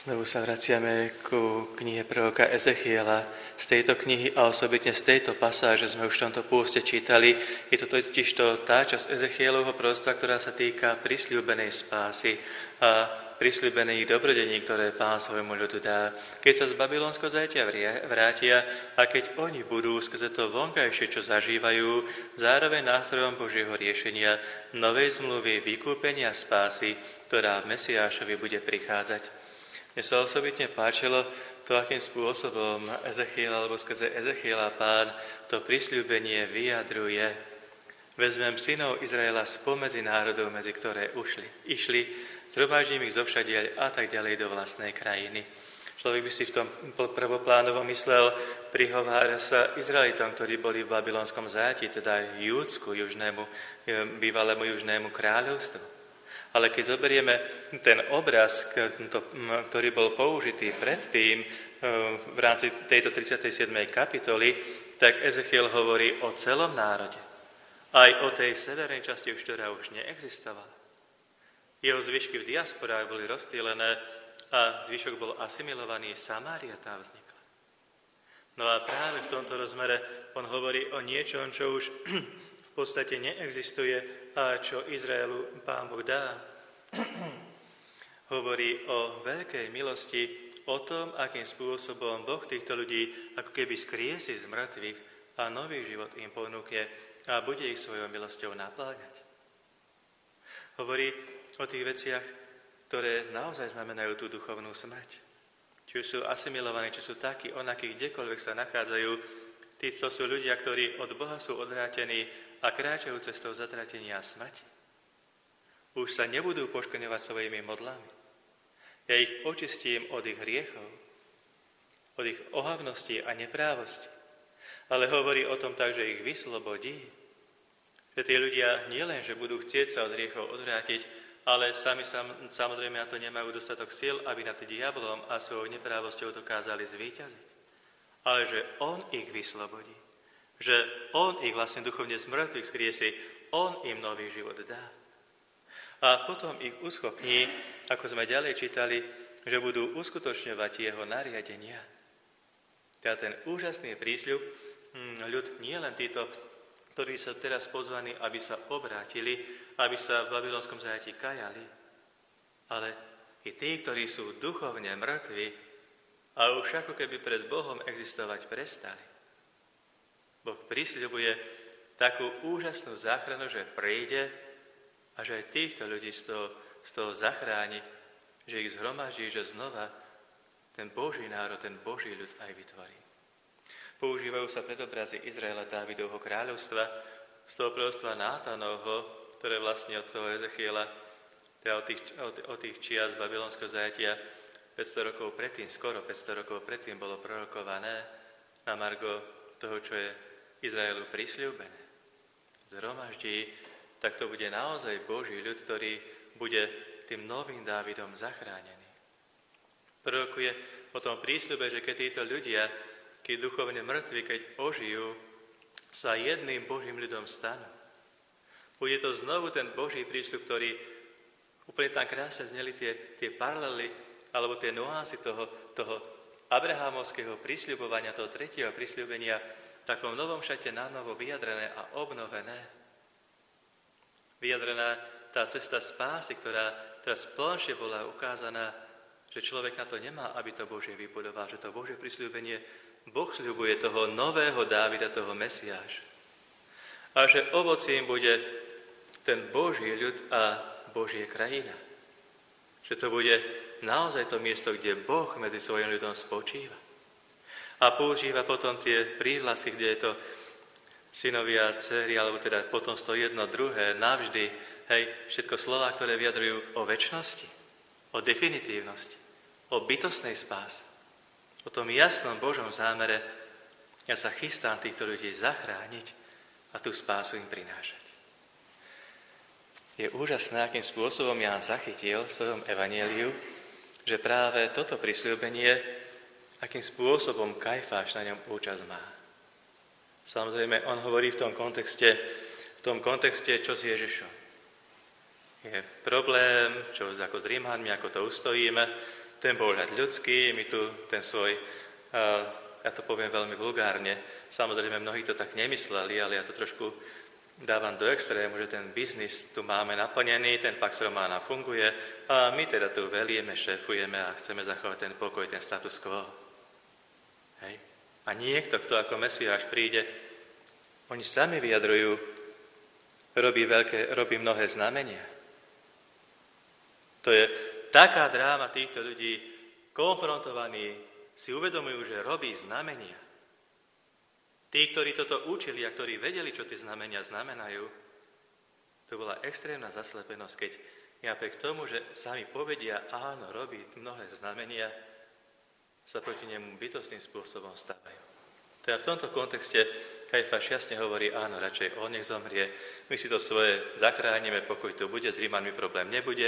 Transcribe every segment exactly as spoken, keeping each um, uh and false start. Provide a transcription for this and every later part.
Znovu sa vraciame ku knihe proroka Ezechiela. Z tejto knihy a osobitne z tejto pasáže sme už v tomto pôste čítali. Je to totiž to tá časť Ezechielovho proroctva, ktorá sa týka prisľúbenej spásy a prisľúbených dobrodení, ktoré Pán svojmu ľudu dá. Keď sa z babylonského zajatia vrátia a keď oni budú skrze to vonkajšie, čo zažívajú, zároveň nástrojom Božieho riešenia, novej zmluvy, vykúpenia spásy, ktorá v Mesiášovi bude prichádzať. Mne sa osobitne páčilo to, akým spôsobom Ezechiel alebo skrze Ezechiela Pán to prisľúbenie vyjadruje. Vezmem synov Izraela spomedzi národov, medzi ktoré ušli, išli, zhromaždím ich zovšadiaľ a tak ďalej do vlastnej krajiny. Človek by si v tom prvoplánovo myslel, prihovára sa Izraelitom, ktorí boli v babylonskom zajatí, teda Júdsku, južnému, bývalému južnému kráľovstvu. Ale keď zoberieme ten obraz, ktorý bol použitý predtým v rámci tejto tridsiatej siedmej kapitoly, tak Ezechiel hovorí o celom národe. Aj o tej severnej časti, ktorá už neexistovala. Jeho zvyšky v diasporách boli rozptýlené a zvyšok bol asimilovaný. Samária tam vznikla. No a práve v tomto rozmere on hovorí o niečom, čo už v podstate neexistuje a čo Izraelu Pán Boh dá. Hovorí o veľkej milosti, o tom, akým spôsobom Boh týchto ľudí ako keby skriesi z mŕtvych a nový život im ponúkne a bude ich svojou milosťou napĺňať. Hovorí o tých veciach, ktoré naozaj znamenajú tú duchovnú smrť. Či už sú asimilovaní, či sú takí, onakí, kdekoľvek sa nachádzajú. Títo sú ľudia, ktorí od Boha sú odvrátení a kráčajú cestou zatratenia a smrti. Už sa nebudú poškvrňovať svojimi modlami. Ja ich očistím od ich hriechov, od ich ohavnosti a neprávosti. Ale hovorí o tom tak, že ich vyslobodí. Že tí ľudia nielen, že budú chcieť sa od hriechov odvrátiť, ale sami sam, samozrejme na to nemajú dostatok síl, aby nad diablom a svojou neprávosťou dokázali zvíťaziť. Ale že on ich vyslobodí. Že on ich vlastne duchovne z mŕtvych skriesi, on im nový život dá. A potom ich uschopní, ako sme ďalej čítali, že budú uskutočňovať jeho nariadenia. Teda ten úžasný prísľub, ľud nie len títo, ktorí sú teraz pozvaní, aby sa obrátili, aby sa v babylonskom zajatí kajali, ale i tí, ktorí sú duchovne mŕtvi a už ako keby pred Bohom existovať prestali. Boh prisľubuje takú úžasnú záchranu, že príde a že aj týchto ľudí z toho, z toho zachráni, že ich zhromaždí, že znova ten Boží národ, ten Boží ľud aj vytvorí. Používajú sa predobrazy Izraela Dávidovho kráľovstva, z toho proroctva Nátanovho, ktoré vlastne od toho Ezechiela, teda od tých, od, od tých čias babylonského zajatia päťsto rokov predtým, skoro päťsto rokov predtým bolo prorokované na margo toho, čo je Izraelu prisľúbené. Zhromaždí, tak to bude naozaj Boží ľud, ktorý bude tým novým Dávidom zachránený. Prorokuje o tom prísľube, že keď títo ľudia, keď duchovne mŕtvi, keď ožijú, sa jedným Božím ľudom stanú. Bude to znovu ten Boží prísľub, ktorý úplne tam krásne zneli tie, tie paralely, alebo tie nuancy toho, toho abrahámovského prisľubovania, toho tretieho prisľubenia, v takom novom šate na novo vyjadrené a obnovené. Vyjadrená tá cesta spásy, ktorá teraz plnšie bola ukázaná, že človek na to nemá, aby to Božie vybudoval, že to Božie prisľúbenie Boh sľubuje toho nového Dávida, toho Mesiáša. A že ovocím bude ten Boží ľud a Božie krajina. Že to bude naozaj to miesto, kde Boh medzi svojim ľudom spočíva. A používa potom tie prívlasky, kde je to synovia a dcery, alebo teda potom to jedno druhé, navždy, hej, všetko slová, ktoré vyjadrujú o večnosti, o definitívnosti, o bytostnej spáse, o tom jasnom Božom zámere, ja sa chystám týchto ľudí zachrániť a tú spásu im prinášať. Je úžasné, akým spôsobom Ján zachytil v svojom evanjeliu, že práve toto prisľúbenie, akým spôsobom Kajfáš na ňom účasť má. Samozrejme, on hovorí v tom kontexte, v tom kontexte, čo s Ježišom. Je problém, čo ako s Rímhanmi, ako to ustojíme, ten pohľad ľudský, my tu ten svoj, ja to poviem veľmi vulgárne, samozrejme mnohí to tak nemysleli, ale ja to trošku dávam do extrému, že ten biznis tu máme naplnený, ten Pax Romana funguje a my teda tu velieme, šéfujeme a chceme zachovať ten pokoj, ten status quo. Hej. A niekto, kto ako Mesiáš príde, oni sami vyjadrujú, robí, veľké, robí mnohé znamenia. To je taká dráma týchto ľudí, konfrontovaní, si uvedomujú, že robí znamenia. Tí, ktorí toto učili a ktorí vedeli, čo tie znamenia znamenajú, to bola extrémna zaslepenosť, keď napriek tomu, že sami povedia, áno, robí mnohé znamenia, sa proti nemu bytostným spôsobom stavajú. Teda v tomto kontexte Kajfáš jasne hovorí, áno, radšej on nech zomrie, my si to svoje zachránime, pokoj tu bude, s Rímanmi problém nebude,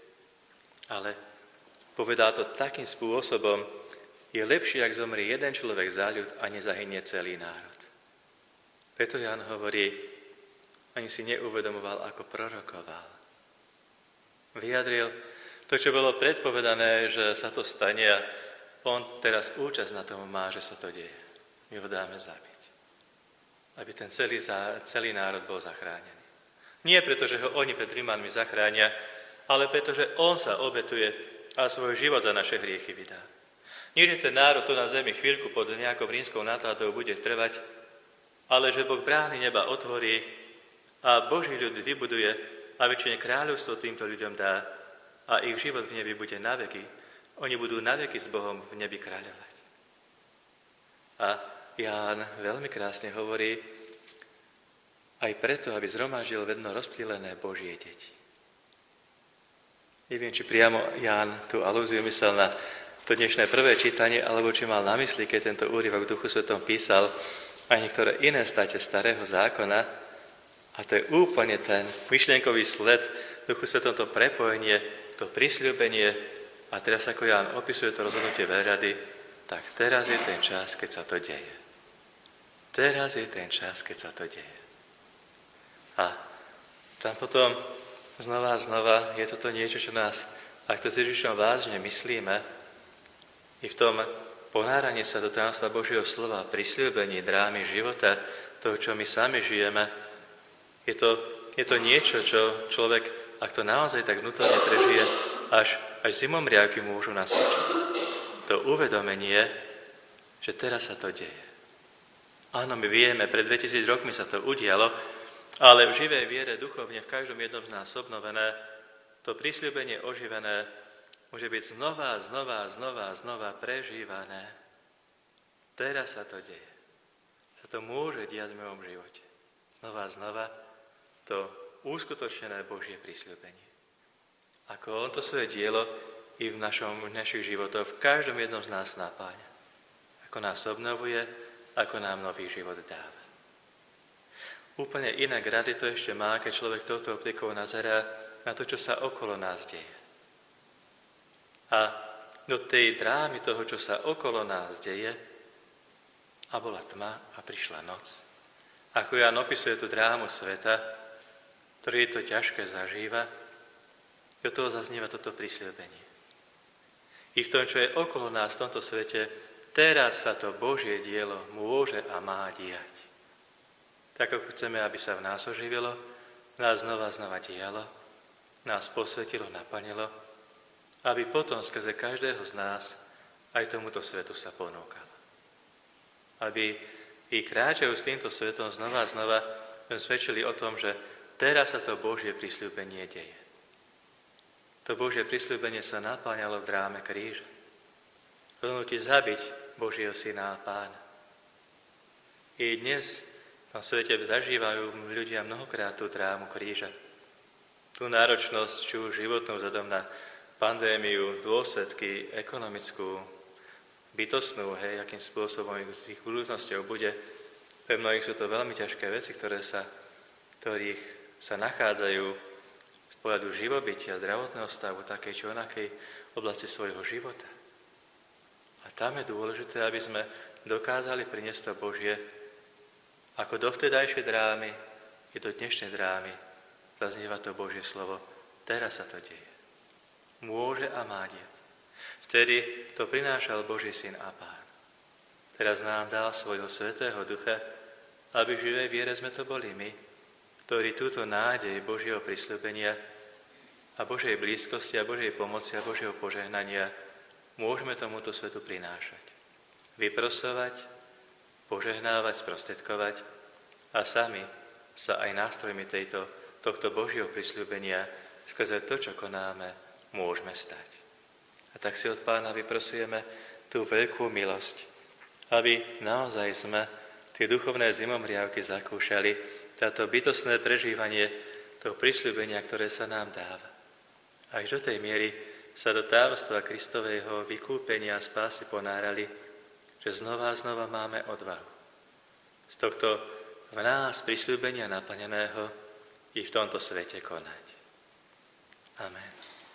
ale povedal to takým spôsobom, je lepšie, ak zomrie jeden človek za ľud a nezahynie celý národ. Preto Ján hovorí, ani si neuvedomoval, ako prorokoval. Vyjadril to, čo bolo predpovedané, že sa to stane a on teraz účasť na tom má, že sa to deje. My ho dáme zabiť. Aby ten celý, celý národ bol zachránený. Nie preto, že ho oni pred Rímanmi zachránia, ale preto, že on sa obetuje a svoj život za naše hriechy vydá. Nie, že ten národ tu na zemi chvíľku pod nejakou rímskou náladou bude trvať, ale že Boh brány neba otvorí a Boží ľud vybuduje a väčšine kráľovstvo týmto ľuďom dá a ich život v nebi bude naveky. Oni budú naveky s Bohom v nebi kráľovať. A Ján veľmi krásne hovorí, aj preto, aby zhromaždil vedno rozptýlené Božie deti. Neviem, či priamo Ján tú alúziu myslel na to dnešné prvé čítanie, alebo či mal na mysli, keď tento úryvok v Duchu Svetom písal aj niektoré iné státe starého zákona. A to je úplne ten myšlienkový sled v Duchu Svetom, to prepojenie, to prisľúbenie. A teraz, ako Ján opisuje to rozhodnutie veľrady, tak teraz je ten čas, keď sa to deje. Teraz je ten čas, keď sa to deje. A tam potom znova a znova je toto niečo, čo nás, ak to s Ježišom vážne myslíme, i v tom ponáraní sa do tajomstva Božieho slova, prisľúbení, drámy života, toho, čo my sami žijeme, je to, je to niečo, čo človek, ak to naozaj tak vnútorne prežije, až, až zimomriavky môžu naskočiť. To uvedomenie, že teraz sa to deje. Áno, my vieme, pred dvetisíc rokmi sa to udialo, ale v živej viere duchovne v každom jednom z nás obnovené, to prisľúbenie oživené môže byť znova, znova, znova, znova prežívané. Teraz sa to deje. Sa to môže diať v mojom živote. Znova, znova to uskutočnené Božie prisľúbenie. Ako on to svoje dielo i v, našom, v našich životoch v každom jednom z nás napáňa. Ako nás obnovuje, ako nám nový život dáva. Úplne iné grady to ešte má, keď človek touto optikou nazerá na to, čo sa okolo nás deje. A do tej drámy toho, čo sa okolo nás deje, a bola tma a prišla noc. Ako Ján opisuje tú drámu sveta, ktorý to ťažké zažíva, do toho zaznieva toto prisľúbenie. I v tom, čo je okolo nás v tomto svete, teraz sa to Božie dielo môže a má diať. Tak ako chceme, aby sa v nás oživilo, nás znova znova dialo, nás posvetilo, naplnilo, aby potom skrze každého z nás aj tomuto svetu sa ponúkal. Aby i kráčajú s týmto svetom znova a znova svedčili o tom, že teraz sa to Božie prisľúbenie deje. To Božie prisľúbenie sa napáňalo v dráme kríža. Rozhodnutie zabiť Božieho syna a pána. I dnes na svete zažívajú ľudia mnohokrát tú drámu kríža. Tú náročnosť, či už životnú vzhľadom na pandémiu, dôsledky, ekonomickú, bytostnú, hej, akým spôsobom ich budúcnosťou bude. Pre mnohých sú to veľmi ťažké veci, ktoré sa, ktorých sa nachádzajú z pohľadu živobytia, zdravotného stavu, takej či onakej oblasti svojho života. A tam je dôležité, aby sme dokázali priniesť to Božie, ako do vtedajšej drámy i do dnešnej drámy zaznieva to Božie slovo. Teraz sa to deje. Môže a má diať. Vtedy to prinášal Boží syn a Pán. Teraz nám dal svojho Svätého Ducha, aby v živej viere sme to boli my, ktorí túto nádej Božieho prisľúbenia a Božej blízkosti a Božej pomoci a Božieho požehnania môžeme tomuto svetu prinášať. Vyprosovať, požehnávať, sprostredkovať a sami sa aj nástrojmi tejto, tohto Božieho prisľúbenia skrze to, čo konáme, môžeme stať. A tak si od Pána vyprosujeme tú veľkú milosť, aby naozaj sme tie duchovné zimomriavky zakúšali, táto bytostné prežívanie toho prisľúbenia, ktoré sa nám dáva. Až do tej miery sa do tajomstva Kristového vykúpenia a spásy ponárali, že znova a znova máme odvahu z tohto v nás prisľúbenia naplneného i v tomto svete konať. Amen.